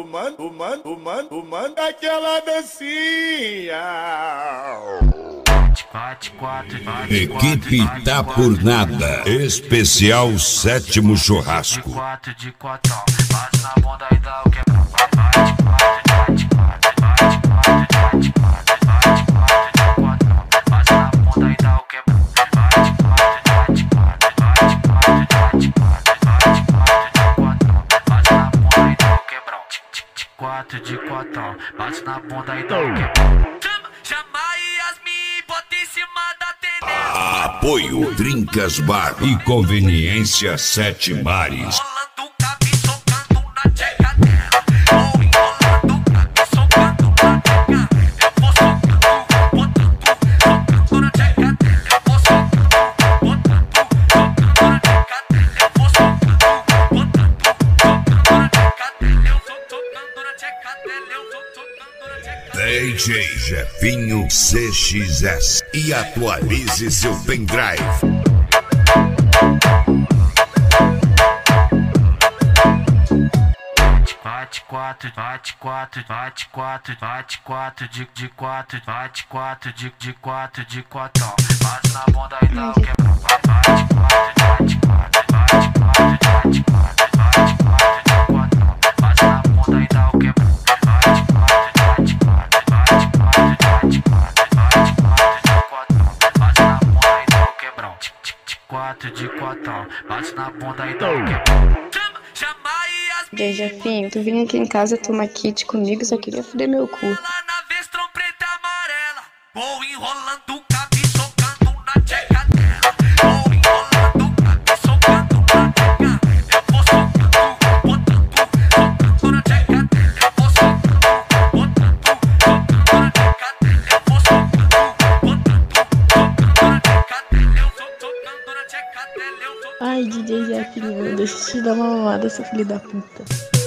manda aquela dancinha. Equipe Tá Por Nada, especial sétimo churrasco. De quatro, bate na bunda e dá o quebrão. Bate na bunda e dá o quebrão. Bate na bunda e dá o quebrão. Quatro de quatro, bate na bunda e dá o quebrão. Chama Yasmin, bota em cima da tenda. Apoio Trincas Bar e Conveniência Sete Mares. Rolando o cabe, socando na tcheca dela. Vou enrolando o cabe, socando na tcheca. Eu vou socando, botando, socando na tcheca dela. Eu vou socando, botando, socando na tcheca dela. Eu vou socando, botando, socando na tcheca dela. Eu sou socando na tcheca dela. Eu sou socando na tcheca dela. DJ Jefinho CXS e atualize seu pendrive. Bate quatro, bate quatro, bate quatro, bate quatro de quatro, bate quatro de quatro de quatro. Bate na bunda e dá o quebrão. Bate quatro, bate quatro, bate quatro, bate quatro, bate quatro. Bate na bunda e dá o quebrão. Bate quatro, bate quatro, bate quatro, bate quatro, bate na bunda e dá o quebrão. Quatro de quatro, bate na bunda e dá o quebrão. Chama DJ Jefinho, tu vinha aqui em casa tomar kit comigo, só queria foder meu cu. lá na Vestron preta e amarela. Vou enrolando o cabe, socando na tcheca dela. Vou enrolando o cabe, socando na tcheca. Eu vou socando, botando, socando na tcheca dela. Eu vou socando, botando, socando na tcheca dela. Eu vou socando, botando, socando na tcheca dela. Eu sou socando na tcheca dela. Eu sou. Ai, DJ Jefinho, deixa eu te dar uma mamada, seu filho da puta.